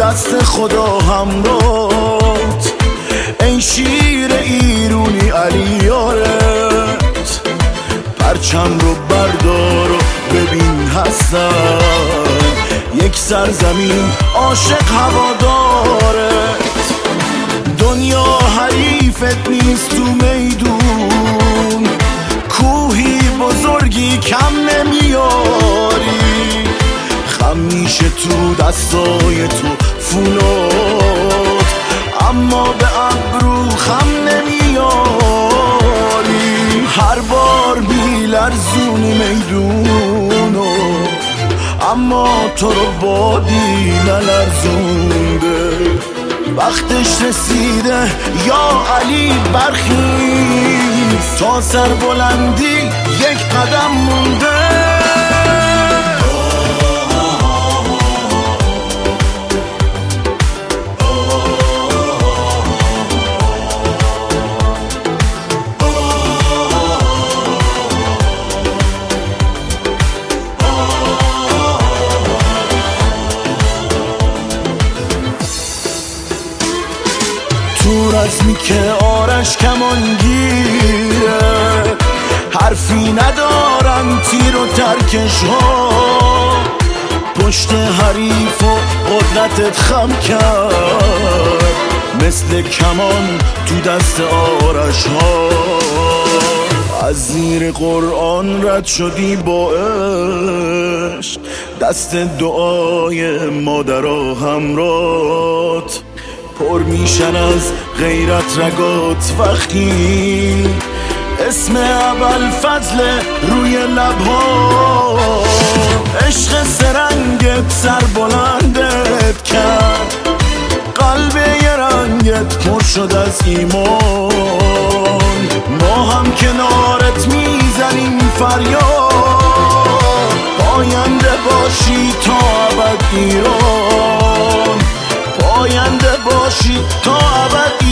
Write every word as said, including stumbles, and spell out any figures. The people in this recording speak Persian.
دست خدا همراهت، ای شیر ایرونی علی یارت. پرچم رو بردار و ببین هستن یک سرزمین عاشق هوادارت. دنیا حریفت نیست تو میدون، کوهی بزرگی کم نمیاری. خم میشه تو دستای تو فولاد، اما به ابرو خم نمیاری. هر بار میلرزونی میدونو، اما تو رو بادی نلرزونده. وقتش رسیده یا علی برخیز، تا سر بلندی یک قدم مونده. تو رزمی که آرش کمانگیره، حرفی ندارن تیر و ترکش ها. پشت حریف و قدرتت خم کرد، مثل کمان تو دست آرش ها. از زیر قرآن رد شدی با عشق، دست دعای مادرها همرات. پر میشن از غیرت رگات وقتی اسم ابوالفضل روی لبها. عشق سرنگت سر بلندت کرد، قلب یه رنگت پر شد از ایمان. ما هم کنارت میزنیم فریاد، پاینده باشی تا ابد ایران، پاینده باشی تا ابد.